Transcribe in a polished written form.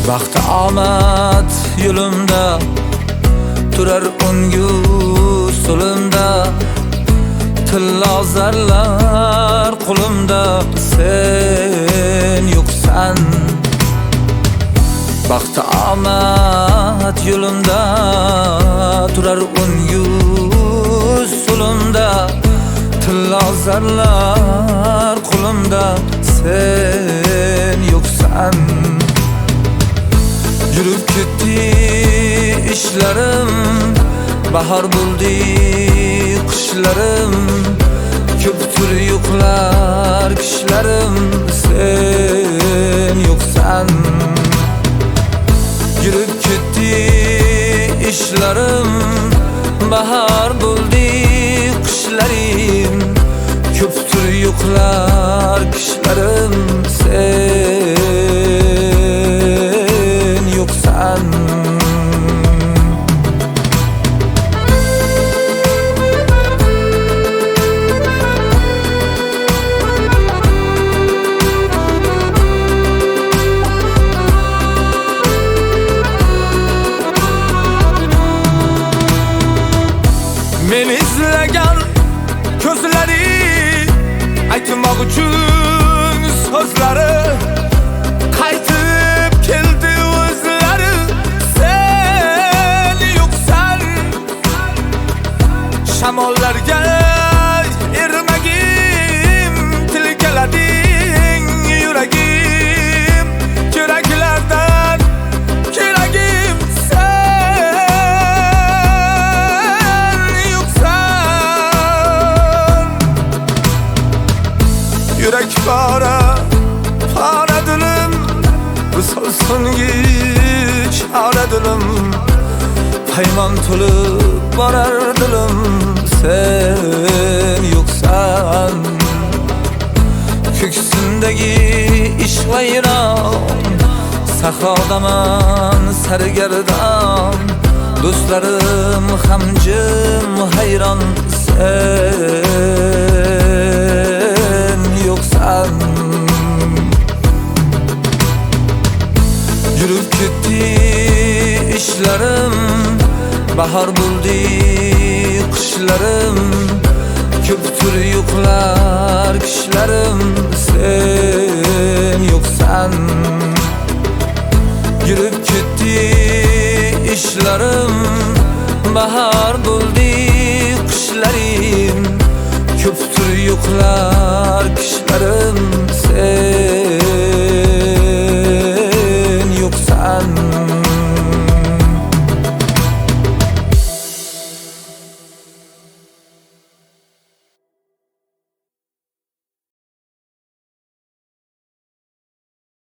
Baxt omad yo'limda turar ungu so'limda, tillo zarlar qo'limda, sen yo'qsan. Baxt omad yo'limda turar ungu so'limda, tillo zarlar qo'limda, sen yo'qsan. Yurib ketdi ishlarim, bahor bo'ldi qishlarim, ko'pdir yo'qlar kishlarim, sen yo'qsan. Yurib ketdi ishlarim, bahor bo'ldi qishlarim, ko'pdir yo'qlar kishlarim, sen yo'qsan. Men izlagan ko'zlari, aytmoq uchun so'zlari, qaytib keldi o'zlari, sen yo'qsan. Shamollarga ermagim, tilkalading yuragim, keraklardan keragim, yürek para, para dilim, solsun hiç ara dilim, paymon to'lib borar dilim, sen yo'qsan. Ko'ksimdagi ish vayron, sahrodaman sargardon, do'stlarim ham jim hayron, sen yo'qsan. Yurib ketdi ishlarim, bahor bo'ldi qishlarim, ko'pdir yo'qlar kishlarim, sen yo'qsan. Yurib ketdi ishlarim, bahor bo'ldi qishlarim, ko'pdir yo'qlar kishlarim, sen